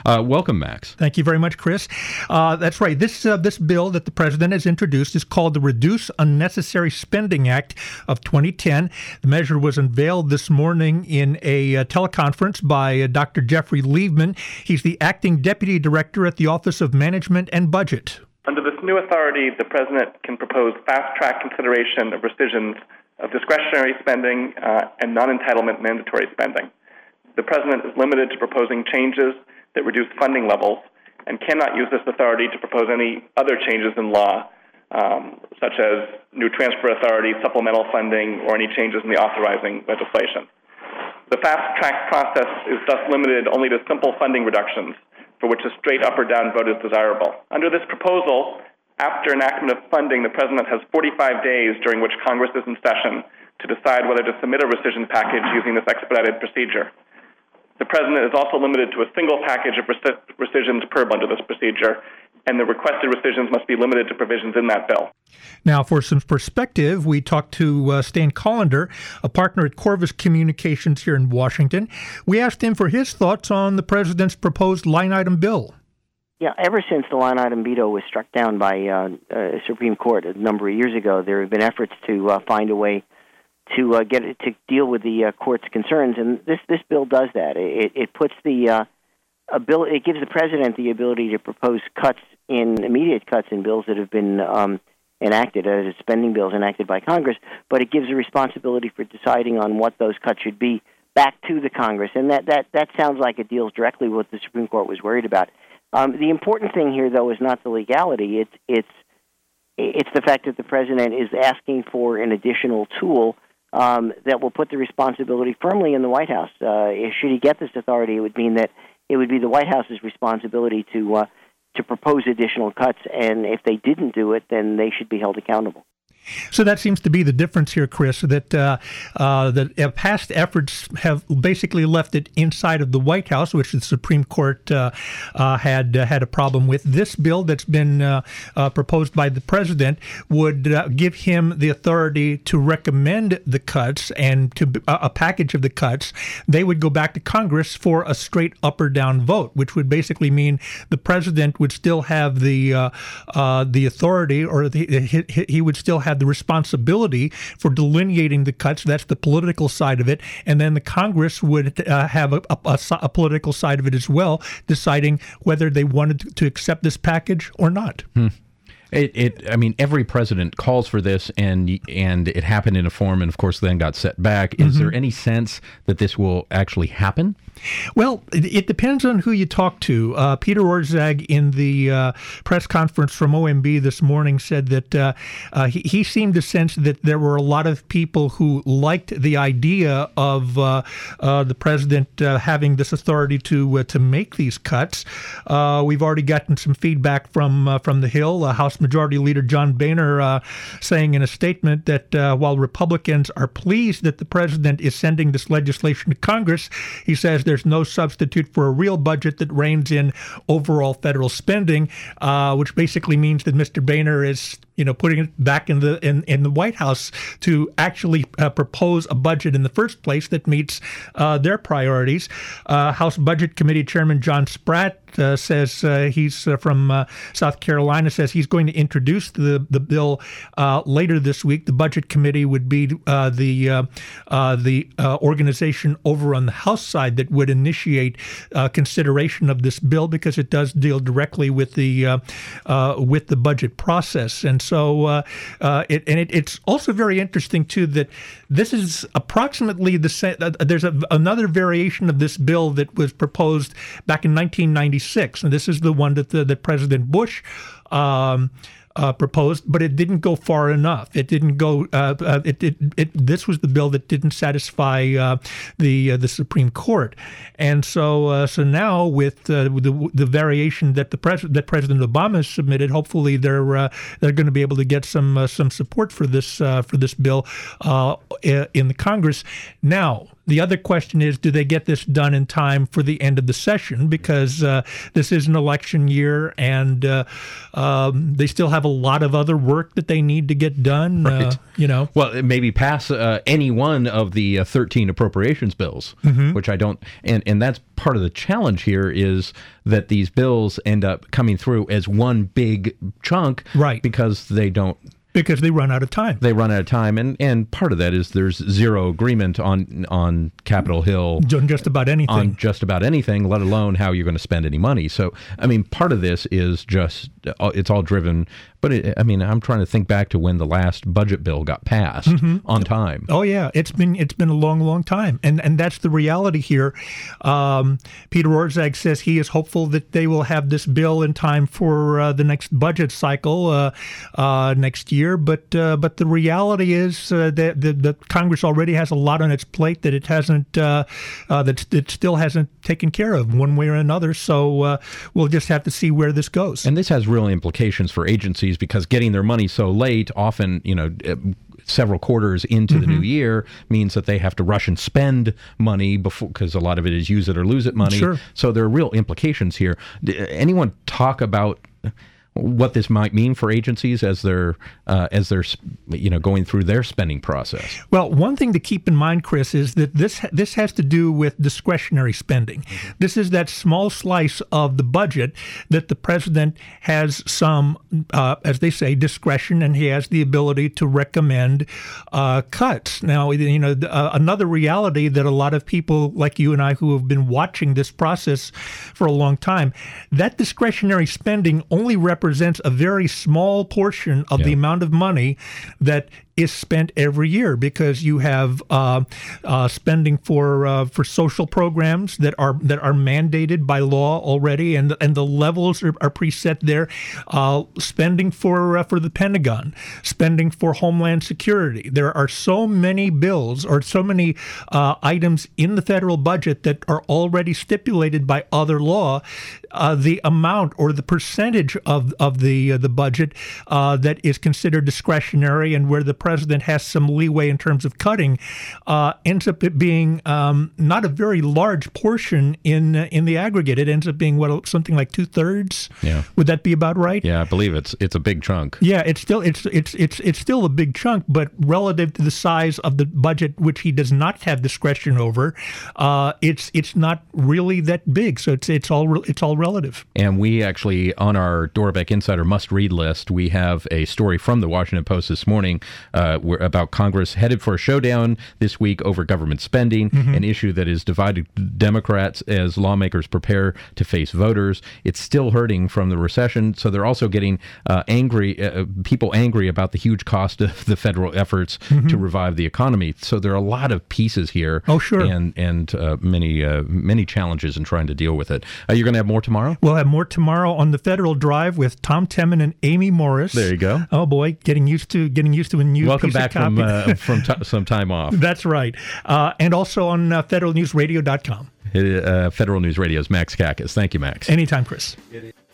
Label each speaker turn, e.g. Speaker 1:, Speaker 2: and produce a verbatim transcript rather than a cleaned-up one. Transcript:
Speaker 1: Uh, welcome, Max.
Speaker 2: Thank you very much, Chris. Uh, that's right. This uh, this bill that the president has introduced is called the Reduce Unnecessary Spending Act of twenty ten. The measure was unveiled this morning in a uh, teleconference by uh, Doctor Jeffrey Liebman. He's the acting deputy director at the Office of Management and Budget.
Speaker 3: Under this new authority, the president can propose fast-track consideration of rescissions of discretionary spending uh, and non-entitlement mandatory spending. The president is limited to proposing changes that reduce funding levels and cannot use this authority to propose any other changes in law, um, such as new transfer authority, supplemental funding, or any changes in the authorizing legislation. The fast-track process is thus limited only to simple funding reductions, for which a straight up or down vote is desirable. Under this proposal, after enactment of funding, the president has forty-five days during which Congress is in session to decide whether to submit a rescission package using this expedited procedure. The president is also limited to a single package of rescissions per under this procedure, and the requested rescissions must be limited to provisions in that bill.
Speaker 2: Now, for some perspective, we talked to uh, Stan Collender, a partner at Corvus Communications here in Washington. We asked him for his thoughts on the president's proposed line item bill.
Speaker 4: Yeah, ever since the line item veto was struck down by uh, uh, Supreme Court a number of years ago, there have been efforts to uh, find a way to uh, get it to deal with the uh, court's concerns, and this this bill does that. It it puts the uh, ability, it gives the president the ability to propose cuts in immediate cuts in bills that have been um, enacted as spending bills enacted by Congress, but it gives a responsibility for deciding on what those cuts should be back to the Congress, and that that that sounds like it deals directly with what the Supreme Court was worried about. Um, the important thing here, though, is not the legality. It's it's it's the fact that the president is asking for an additional tool Um, that will put the responsibility firmly in the White House. Uh, should he get this authority, it would mean that it would be the White House's responsibility to uh, to propose additional cuts, and if they didn't do it, then they should be held accountable.
Speaker 2: So that seems to be the difference here, Chris, that uh, uh, that uh, past efforts have basically left it inside of the White House, which the Supreme Court uh, uh, had uh, had a problem with. This bill that's been uh, uh, proposed by the president would uh, give him the authority to recommend the cuts and to uh, a package of the cuts. They would go back to Congress for a straight up or down vote, which would basically mean the president would still have the uh, uh, the authority, or the, he, he would still have the responsibility for delineating the cuts. That's the political side of it. And then the Congress would uh, have a, a, a political side of it as well, deciding whether they wanted to, to accept this package or not.
Speaker 1: Hmm. It, it, I mean, every president calls for this, and and it happened in a form, and of course, then got set back. Is mm-hmm. there any sense that this will actually happen?
Speaker 2: Well, it, it depends on who you talk to. Uh, Peter Orszag, in the uh, press conference from O M B this morning, said that uh, uh, he, he seemed to sense that there were a lot of people who liked the idea of uh, uh, the president uh, having this authority to uh, to make these cuts. Uh, we've already gotten some feedback from uh, from the Hill. Uh, House Majority Leader John Boehner uh, saying in a statement that uh, while Republicans are pleased that the president is sending this legislation to Congress, he says there's no substitute for a real budget that reins in overall federal spending, uh, which basically means that Mister Boehner is, you know, putting it back in the in, in the White House to actually uh, propose a budget in the first place that meets uh, their priorities. Uh, House Budget Committee Chairman John Spratt uh, says uh, he's uh, from uh, South Carolina, says he's going to introduce the the bill uh, later this week. The Budget Committee would be uh, the uh, uh, the uh, organization over on the House side that would initiate uh, consideration of this bill, because it does deal directly with the uh, uh, with the budget process. And so uh, uh, it, and it, it's also very interesting too that this is approximately the same. Uh, there's a, another variation of this bill that was proposed back in nineteen ninety-six, and this is the one that the, that President Bush Um, Uh, proposed, but it didn't go far enough. It didn't go. Uh, uh, it, it, it. This was the bill that didn't satisfy uh, the uh, the Supreme Court, and so uh, so now with, uh, with the the variation that the pres- that President Obama has submitted, hopefully they're uh, they're going to be able to get some uh, some support for this uh, for this bill uh, in the Congress. Now, the other question is, do they get this done in time for the end of the session? Because uh, this is an election year, and uh, um, they still have a lot of other work that they need to get done.
Speaker 1: Right.
Speaker 2: Uh, you know,
Speaker 1: well, maybe pass uh, any one of the uh, thirteen appropriations bills, mm-hmm. which I don't, and and that's part of the challenge here is that these bills end up coming through as one big chunk,
Speaker 2: right?
Speaker 1: Because they don't.
Speaker 2: Because they run out of time.
Speaker 1: They run out of time, and, and part of that is there's zero agreement on on Capitol Hill
Speaker 2: on just about anything.
Speaker 1: On just about anything, let alone how you're going to spend any money. So, I mean, part of this is just it's all driven. But it, I mean, I'm trying to think back to when the last budget bill got passed mm-hmm. on time.
Speaker 2: Oh yeah, it's been it's been a long, long time, and and that's the reality here. Um, Peter Orszag says he is hopeful that they will have this bill in time for uh, the next budget cycle uh, uh, next year. But uh, but the reality is uh, that the, the Congress already has a lot on its plate that it hasn't uh, uh, that it still hasn't taken care of one way or another. So uh, we'll just have to see where this goes.
Speaker 1: And this has real implications for agencies because getting their money so late, often you know. several quarters into mm-hmm. the new year means that they have to rush and spend money before, because a lot of it is use it or lose it money.
Speaker 2: Sure.
Speaker 1: So there are real implications here. Did anyone talk about what this might mean for agencies as they're uh, as they're you know going through their spending process?
Speaker 2: Well, one thing to keep in mind, Chris, is that this this has to do with discretionary spending. Mm-hmm. This is that small slice of the budget that the president has some, uh, as they say, discretion, and he has the ability to recommend uh, cuts. Now, you know, uh, another reality that a lot of people like you and I who have been watching this process for a long time, that discretionary spending only represents represents a very small portion of yeah. the amount of money that is spent every year, because you have uh, uh, spending for uh, for social programs that are that are mandated by law already, and and the levels are, are preset there. Uh, spending for uh, for the Pentagon, spending for Homeland Security. There are so many bills or so many uh, items in the federal budget that are already stipulated by other law. Uh, the amount or the percentage of of the uh, the budget uh, that is considered discretionary and where the president has some leeway in terms of cutting uh, ends up it being um, not a very large portion in uh, in the aggregate. It ends up being what something like two thirds.
Speaker 1: Yeah,
Speaker 2: would that be about right?
Speaker 1: Yeah, I believe it's it's a big chunk.
Speaker 2: Yeah, it's still it's it's it's it's still a big chunk, but relative to the size of the budget, which he does not have discretion over, uh, it's it's not really that big. So it's it's all it's all relative.
Speaker 1: And we actually, on our Dorbeck Insider must-read list, we have a story from the Washington Post this morning uh, about Congress headed for a showdown this week over government spending, mm-hmm. an issue that has divided Democrats as lawmakers prepare to face voters. It's still hurting from the recession, so they're also getting uh, angry, uh, people angry about the huge cost of the federal efforts mm-hmm. to revive the economy. So there are a lot of pieces here.
Speaker 2: Oh, sure.
Speaker 1: And, and uh, many, uh, many challenges in trying to deal with it. Uh, you're going to have more tomorrow?
Speaker 2: We'll have more tomorrow on the Federal Drive with Tom Temin and Amy Morris.
Speaker 1: There you go.
Speaker 2: Oh boy, getting used to getting used to a new
Speaker 1: Welcome
Speaker 2: piece
Speaker 1: back
Speaker 2: of copy.
Speaker 1: from uh, from t- some time off.
Speaker 2: That's right, uh, and also on uh, federal news radio dot com.
Speaker 1: Uh, Federal News Radio's Max Kakas. Thank you, Max.
Speaker 2: Anytime, Chris.